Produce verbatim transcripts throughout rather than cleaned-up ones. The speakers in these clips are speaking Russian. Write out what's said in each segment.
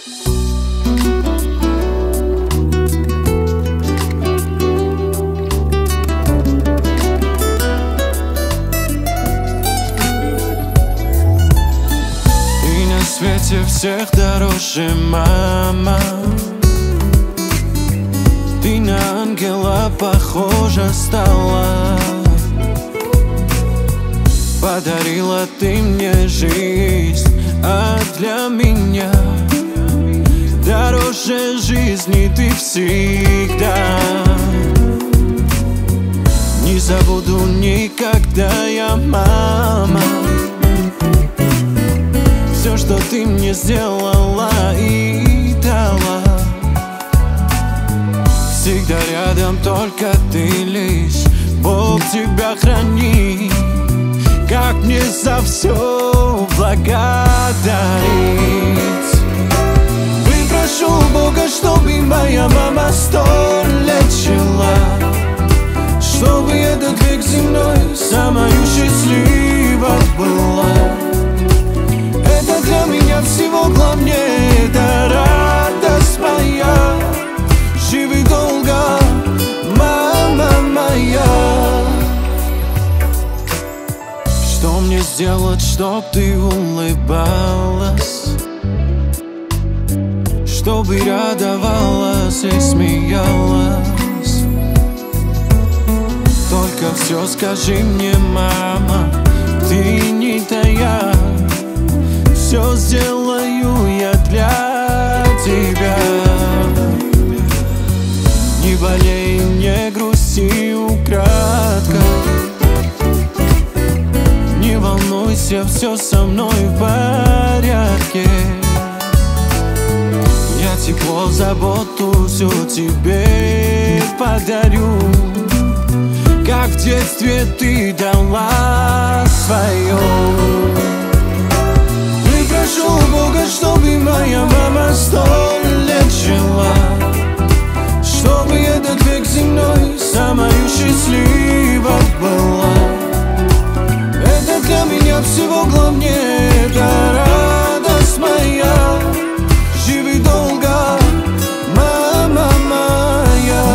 В свете всех дороже, мама. Ты на ангела похожа стала. Подарила ты мне жизнь, а для меня дороже жизни ты всегда. Не забуду никогда я, мама, все, что ты мне сделала и дала. Всегда рядом только ты лишь, Бог тебя храни. Как мне за все благодарить? Выпрошу Бога, чтобы моя мама сто лет жила, чтобы этот век земной самой счастливой была. Это для меня всего главнее, это радость моя. Живи долго, мама моя. Что мне сделать, чтоб ты улыбалась, чтобы радовалась и смеялась? Только все скажи мне, мама, ты не тая. Все сделаю я для тебя. Не болей, не грусти украдкой. Не волнуйся, все со мной в порядке. Я тепло, заботу все тебе подарю, как в детстве ты дала свое. Прошу Бога, чтобы моя мама сто лет жила, чтобы этот век земной самой счастливой была. Это для меня всего главнее, это радость моя. Живи долго, мама моя.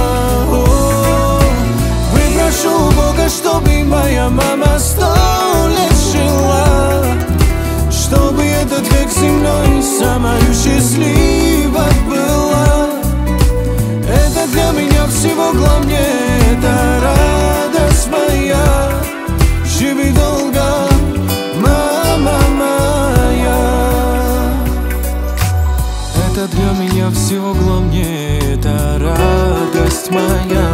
Выпрошу Бога, чтобы моя мама сто лет жила, чтобы этот век земной самой счастливой была. Это для меня всего главнее, это радость моя. Живи долго, мама моя. Это для меня всего главнее, это радость моя.